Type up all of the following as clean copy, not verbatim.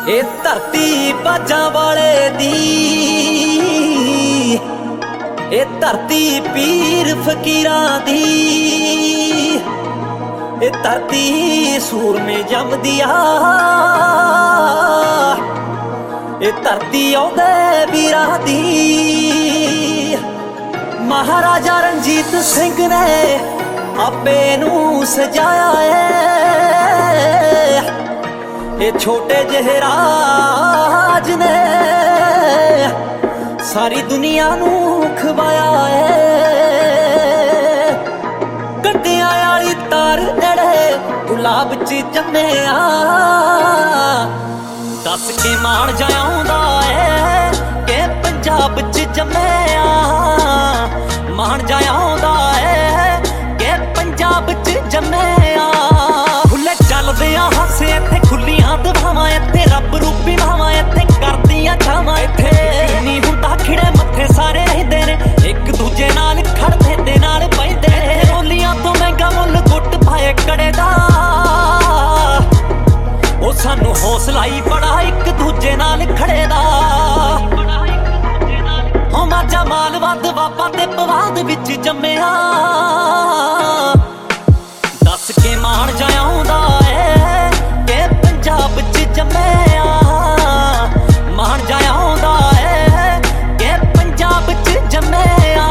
ਇਹ ਧਰਤੀ ਬਾਜਾਂ ਵਾਲੇ ਦੀ, ਇਹ ਧਰਤੀ ਪੀਰ ਫਕੀਰਾਂ ਦੀ, ਇਹ ਧਰਤੀ ਸੂਰਮੇ ਜੰਮਦੀ ਆ, ਇਹ ਧਰਤੀ ਆਉਂਦੇ ਵੀਰਾਂ ਦੀ। ਮਹਾਰਾਜਾ ਰਣਜੀਤ ਸਿੰਘ ਨੇ ਆਪੇ ਨੂੰ ਸਜਾਇਆ ਏ, ਇਹ ਛੋਟੇ ਜਿਹੇ ਰਾਜ ਨੇ ਸਾਰੀ ਦੁਨੀਆ ਨੂੰ ਖਵਾਇਆ ਏ। ਗੱਡਿਆਂ ਵਾਲੀ ਤਾਰ ਨੇੜੇ ਗੁਲਾਬ ਚ ਜੰਮਿਆ, ਦੱਸ ਕੇ ਮਾਣ ਜਾ ਆਉਂਦਾ ਏ ਕਿ ਪੰਜਾਬ ਚ ਜੰਮਿਆ। ਮਾਣ ਜਾ ਆਉਂਦਾ ਏ ਕਿ ਪੰਜਾਬ ਚ ਜੰਮਿਆ। ਖੁੱਲੇ ਚੱਲਦੇ ਆ ਹਾਸੇ ਇੱਥੇ, ਖੁੱਲੀਆਂ ਦਵਾਵਾਂ ਇੱਥੇ, ਰੱਬ ਰੂਪੀ ਮਾਵਾਂ ਇੱਥੇ ਕਰਦੀਆਂ ਛਾਵਾਂ ਇੱਥੇ। ਨਹੀਂ ਹੁੰਦਾ ਖਿੜੇ ਮੱਥੇ ਸਾਰੇ ਰਹਿੰਦੇ ਨੇ, ਇੱਕ ਦੂਜੇ ਨਾਲ ਖੜਦੇ ਤੇ ਨਾਲ ਬਹਿੰਦੇ ਨੇ। ਰੋਲੀਆਂ ਤੋਂ ਮਹਿੰਗਾ ਮੁੱਲ ਗੁੱਟ ਪਾਏ ਕੜੇ ਦਾ, ਉਹ ਸਾਨੂੰ ਹੌਸਲਾ ਹੀ ਬੜਾ ਇੱਕ ਦੂਜੇ ਨਾਲ ਖੜੇ ਦਾ। ਹੋ ਮਾਝਾ ਮਾਲਵਾ ਦੁਆਬਾ ਤੇ ਪਵਾਦ ਵਿੱਚ ਜੰਮਿਆ, ਦੱਸ ਕੇ ਮਾਣ ਜਾ ਆਉਂਦਾ ਏ ਕਿ ਪੰਜਾਬ ਚ ਜੰਮਿਆ। ਮਾਣ ਜਾ ਆਉਂਦਾ ਏ ਕਿ ਪੰਜਾਬ ਚ ਜੰਮਿਆ।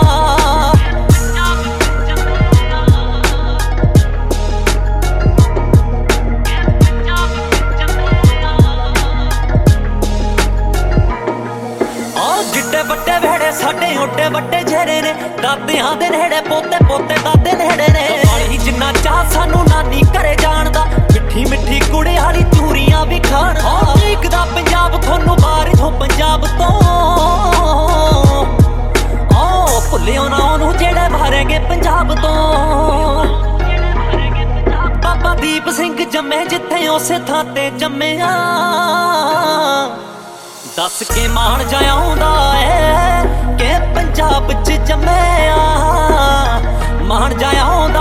ਜਿੱਡੇ ਵੱਡੇ ਵਿਹੜੇ ਸਾਡੇ ਓਡੇ ਵੱਡੇ ਜਿਹੜੇ ਨੇ, ਦਾਦਿਆਂ ਦੇ ਨੇੜੇ ਪੋਤੇ ਪੋਤੇ ਦਾਦੇ ਨੇੜੇ ਨੇ। ਵਾਲੀ ਜਿੰਨਾ ਚਾਹ ਸਾਨੂੰ ਨਾਨੀ ਘਰੇ ਜਾਣ ਦਾ, ਮਿੱਠੀ ਮਿੱਠੀ ਕੁੜੇ ਵਾਲੀ ਚੂਰੀਆਂ ਵੀ ਖਾਣ ਦਾ। ਦੇਖਦਾ ਪੰਜਾਬ ਤੁਹਾਨੂੰ ਬਾਹਰ ਤੋਂ ਪੰਜਾਬ ਤੋਂ, ਓ ਭੁੱਲਿਓ ਨਾ ਉਹਨੂੰ ਜਿਹੜੇ ਬਾਹਰੇਗੇ ਪੰਜਾਬ ਤੋਂ। ਬਾਬਾ ਦੀਪ ਸਿੰਘ ਜੰਮੇ ਜਿੱਥੇ ਉਸੇ ਥਾਂ ਤੇ ਜੰਮਿਆ, ਦੱਸ ਕੇ ਮਾਣ ਜਾ ਆਉਂਦਾ ਏ ਕਿ ਪੰਜਾਬ ਚ ਜੰਮਿਆ। ਮਾਣ ਜਾ ਆਉਂਦਾ